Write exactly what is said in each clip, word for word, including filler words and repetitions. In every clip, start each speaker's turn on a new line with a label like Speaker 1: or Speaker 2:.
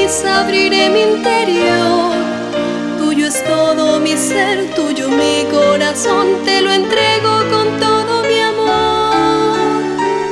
Speaker 1: feliz abriré mi interior. Tuyo es todo mi ser, tuyo mi corazón, te lo entrego con todo mi amor.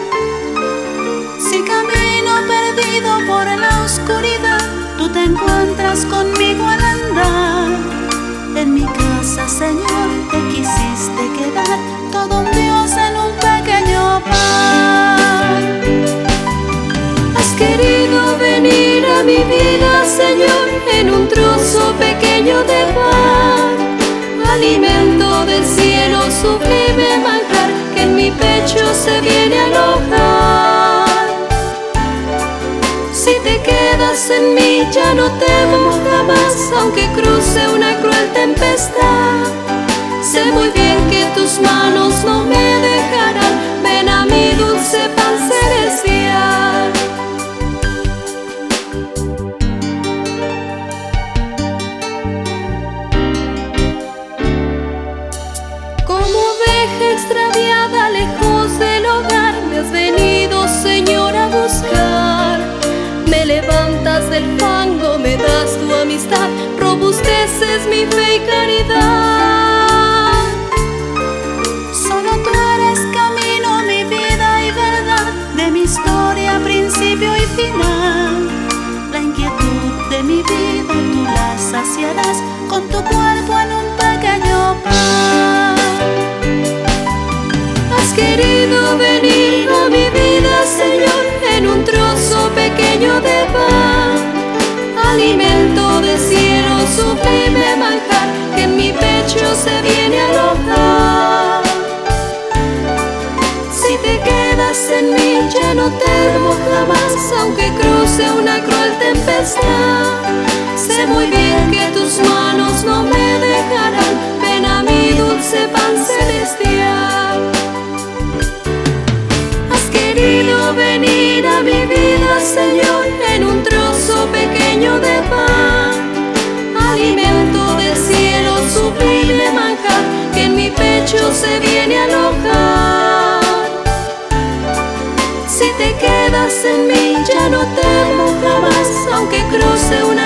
Speaker 2: Si camino perdido por la oscuridad, tú te encuentras conmigo al andar. En mi casa, Señor, te quisiste quedar, todo un Dios en un pequeño pan.
Speaker 1: Has querido venir a mi vida, Señor, en un trozo pequeño de pan, alimento del cielo, sublime manjar, que en mi pecho se viene a alojar. Si te quedas en mí, ya no temo jamás, aunque cruce una cruel tempestad. Sé muy bien que tus manos no me dejarán, ven a mi dulce pan celestial. Como oveja extraviada lejos del hogar, me has venido, Señor, a buscar. Me levantas del fango, me das tu amistad, robusteces mi fe y caridad.
Speaker 2: Solo tú eres camino, mi vida y verdad, de mi historia, principio y final. La inquietud de mi vida tú la saciarás con tu cuerpo en un pequeño pan.
Speaker 1: Has querido venir a mi vida, Señor, en un trozo pequeño de pan, alimento del cielo, sublime manjar, que en mi pecho se viene a alojar. Si te quedas en mí, ya no temo jamás, aunque cruce una cruel tempestad. Sé muy bien que tus manos no me dejarán, ven a mi dulce pan celestial. Has querido venir a mi vida, Señor, en un trozo pequeño de pan, alimento del cielo, sublime manjar, que en mi pecho se viene a alojar. Si te quedas en mí, ya no temo jamás, aunque cruce una